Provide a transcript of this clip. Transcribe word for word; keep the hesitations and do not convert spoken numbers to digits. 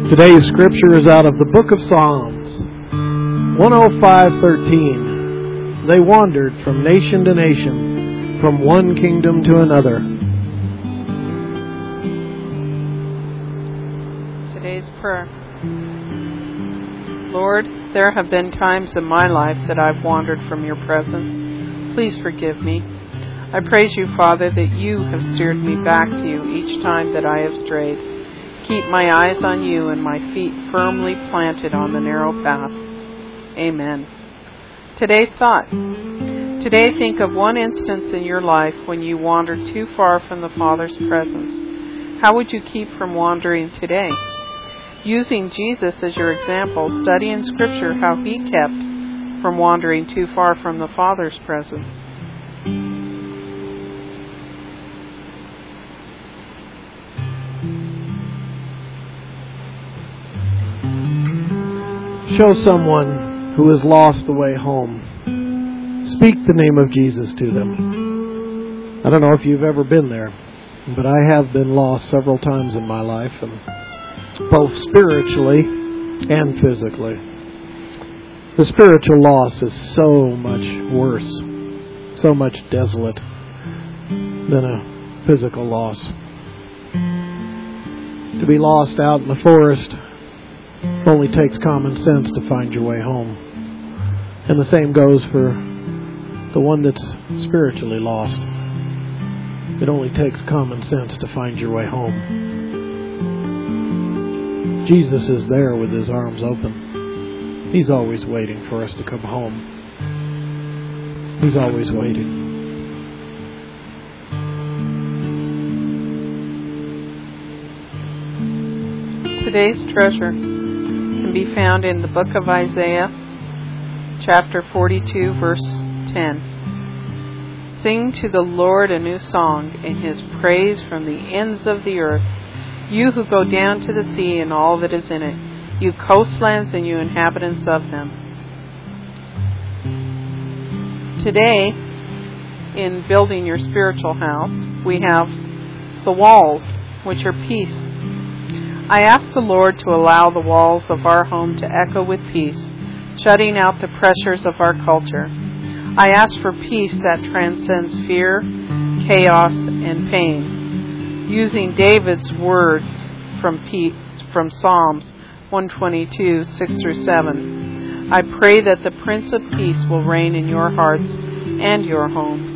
Today's scripture is out of the book of Psalms, one oh five thirteen. They wandered from nation to nation, from one kingdom to another. Today's prayer. Lord, there have been times in my life that I've wandered from your presence. Please forgive me. I praise you, Father, that you have steered me back to you each time that I have strayed. Keep my eyes on you and my feet firmly planted on the narrow path. Amen. Today's thought. Today, think of one instance in your life when you wandered too far from the Father's presence. How would you keep from wandering today? Using Jesus as your example, study in Scripture how he kept from wandering too far from the Father's presence. Show someone who has lost the way home. Speak the name of Jesus to them. I don't know if you've ever been there, but I have been lost several times in my life, and both spiritually and physically. The spiritual loss is so much worse, so much desolate than a physical loss. To be lost out in the forest only takes common sense to find your way home. And the same goes for the one that's spiritually lost. It only takes common sense to find your way home. Jesus is there with his arms open. He's always waiting for us to come home. He's always waiting. Today's treasure can be found in the book of Isaiah, chapter forty-two, verse ten. Sing to the Lord a new song, in his praise from the ends of the earth. You who go down to the sea and all that is in it, you coastlands and you inhabitants of them. Today, in building your spiritual house, we have the walls, which are peace. I ask the Lord to allow the walls of our home to echo with peace, shutting out the pressures of our culture. I ask for peace that transcends fear, chaos, and pain. Using David's words from peace, from Psalms one twenty-two, six through seven, I pray that the Prince of Peace will reign in your hearts and your homes.